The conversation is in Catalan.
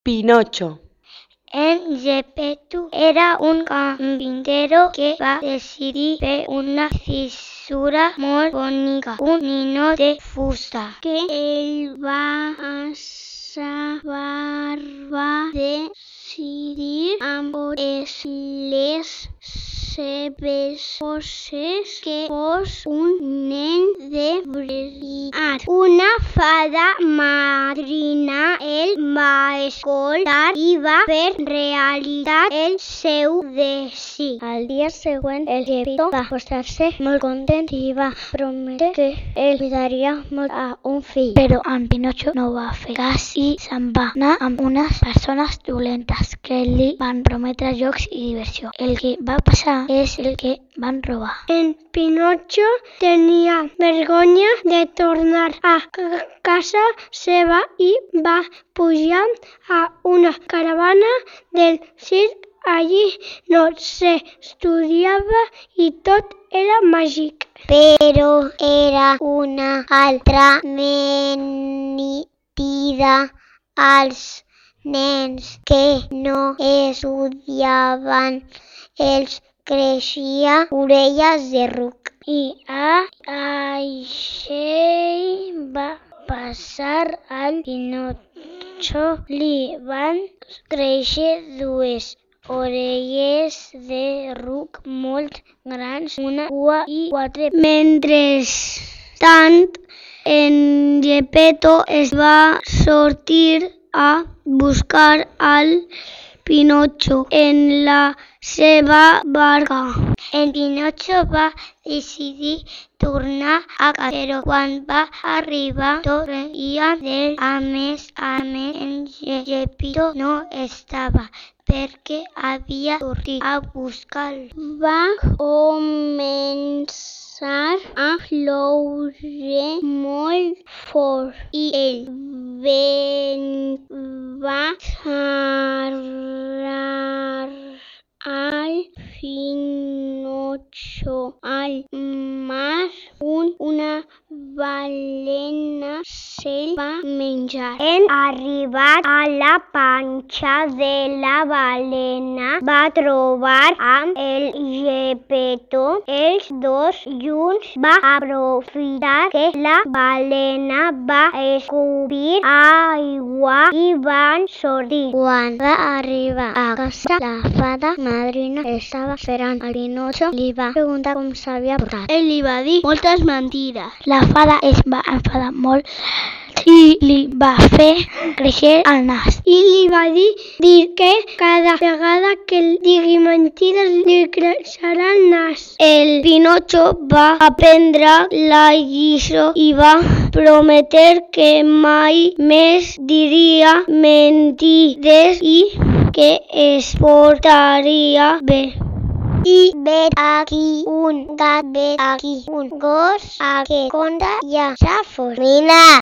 Pinocho. En Geppetto era un carpintero que va decidir fer una fissura molt bonica, un ninot de fusta, que ell va acabar de decidir amb totes les seves forces que fos un nen de veritat. Una fada madrina el va escoltar i va fer realitat el seu desig. Al dia següent, el Geppetto va mostrar-se molt content i va prometre que el cuidaria molt a un fill. Però en Pinocho no va fer cas i se'n va anar amb unes persones dolentes que li van prometre jocs i diversió. El que va passar és el que van robar. En Pinocho tenia vergonya de tornar a casa seva i va pujar a una caravana del circ. Allí no s'estudiava i tot era màgic. Però era una altra mentida. Els nens que no estudiaven els creixia orelles de ruc. I així va passar al Pinocho. Li van créixer dues orelles de ruc molt grans, una cua i quatre. Mentrestant, en Geppetto es va sortir a buscar al Pinocho en la seva barca. En Pinocho va decidir tornar a casa, però quan va arribar tot reia d'ell. A més, en Geppetto no estava, perquè havia sortit a buscar-lo. Va començar a ploure molt fort i el vent va xerrar al Pinocho. Al mar, una balena se'l va menjar. En arribar a la panxa de la balena, va trobar amb el Geppetto. Els dos junts van aprofitar que la balena va escopir aigua i van sortir. Quan va arribar a casa, la fada madrina estava esperant al Pinocho. Li va preguntar com s'havia portat. Ell li va dir moltes mentides. La fada es va enfadar molt i li va fer créixer el nas. I li va dir que cada vegada que digui mentides li creixerà el nas. El Pinocho va aprendre la lliçó i va prometre que mai més diria mentides i que es portaria bé. I vet aquí un gat, vet aquí un gos, a què conta ja s'ha fos. Mira!